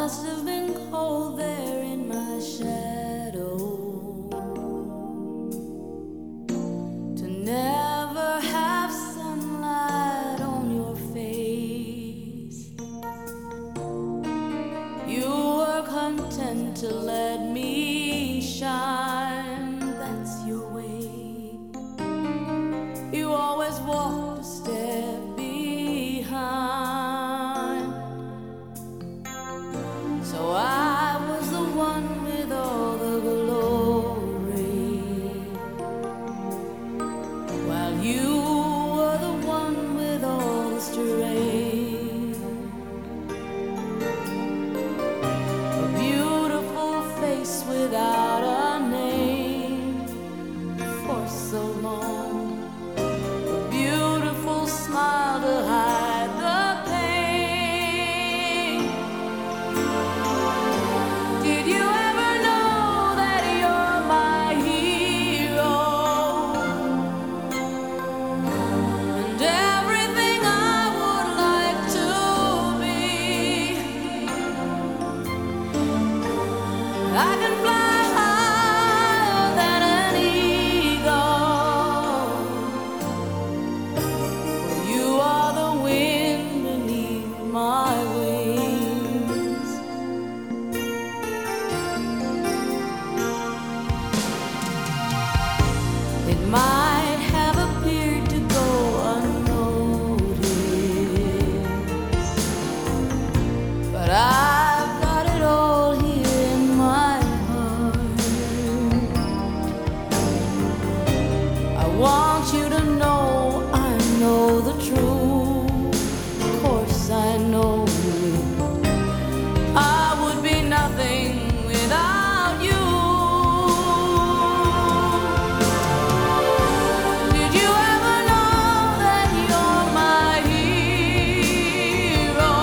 must have been cold there in my shadow to never have sunlight on your face. You were content to let me shine, that's your way. You always walked a step behind. So I was the one with all the glory, while you were the one with all the strength. A beautiful face without a name for so long, a beautiful smile to hide the pain. Did you ever know that you're my hero, and everything I would like to be? I can fly higher than an eagle. You are the wind beneath my wings. It might have appeared to go unnoticed, but I've got it all here in my heart. I want you to know I know the truth. Of course I know it. I would be nothing without you. Did you ever know that you're my hero?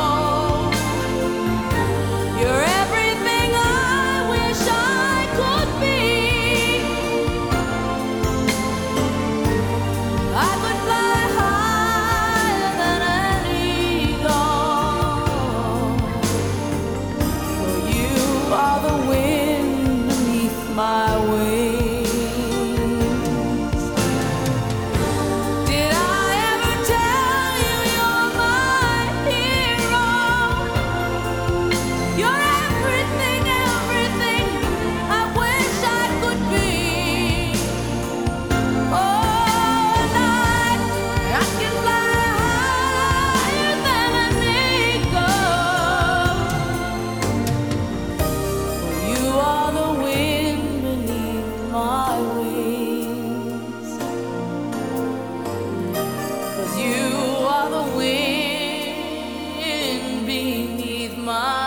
You're everything I wish I could be. I could fly higher than an eagle, for you are the wind beneath my wings. Did I ever tell you you're my hero? You're everything, everything I wish I could be. Oh, night, I can fly higher than an eagle. You are the wind beneath my wings. 'Cause you are the wind beneath my